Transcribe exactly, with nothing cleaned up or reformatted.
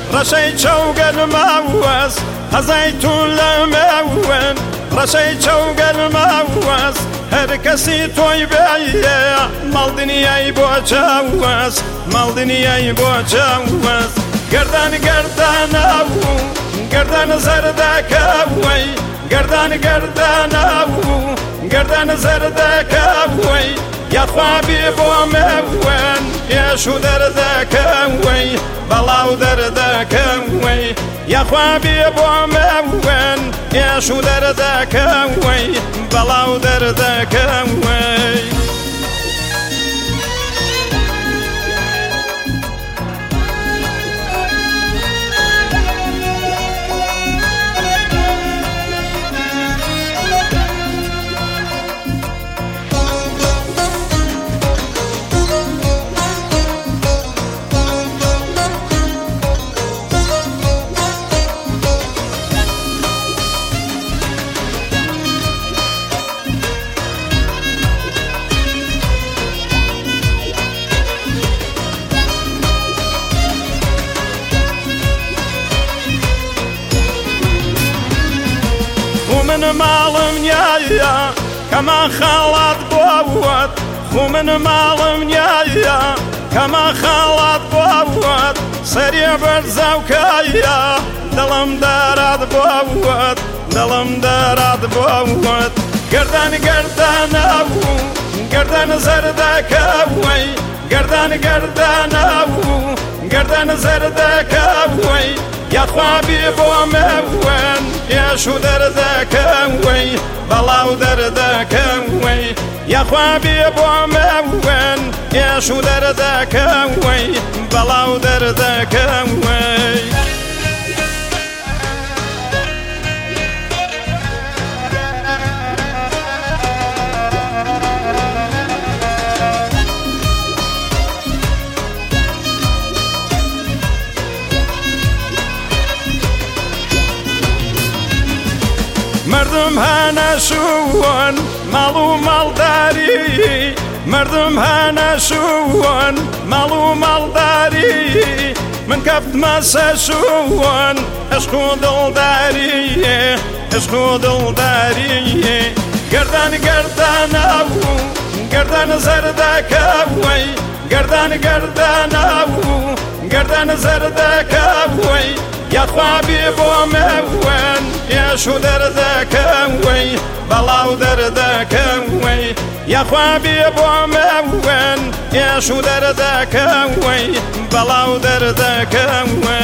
ڕەشەی چەوگەلماوەس هەزای تو لەمەون ڕەشەی چەوگەلماوەس هەر کەسی تۆی بێیە ماڵدنیای بۆ چاوەس ماڵدنیای بۆ چاوەس گەردان گەرداناو گەردان زەردەکەوەی گەردان گەرداناو گەردان زەردەکەوەی یاخوا بێ بۆ مەوەن پێش و دەردەکەوەی بەڵاو دەردەکەوەی یاخوا بێ بۆ مەوەن پێش و دەردەکەوەی بەڵاو دەردەکەوەی من ماڵم نیایە کەمان خاڵات بۆوت خو من ماڵم نیایە کەمان خاڵات بۆوت سەریە بەرزاوکایە دڵم دارات بۆوت دڵم دارات بۆوت گەردان گەرداناو گەردان زەردەکەوەی گەردان گەرداناو گەردان زەردەکەوەی یاخوا بێ بۆ مەوەن پێش و دەردەکەوەی بەڵاو دەردەکەوەی یاخوا بێ بۆ مەوەن پێش و دەردەکەوەی بەڵاو دەردەکەوەی مردم هەنەشوون ماڵ و ماڵداری مردم هەنەشوون ماڵ و ماڵداری من کەفتمە سەشوون عشق و دڵداریێ عشق و دڵداریێ گەردان گەرداناو گەردان زەردەکەوەی گەردان گەرداناو گەردان زەردەکەوەی یاخوا بێ بۆ مەوەن پێش و دەردەکەوەی بەڵاو دەردەکەوەی یاخوا بێ بۆ مەوەن پێش و دەردەکەوەی بەڵاو دەردەکەوەی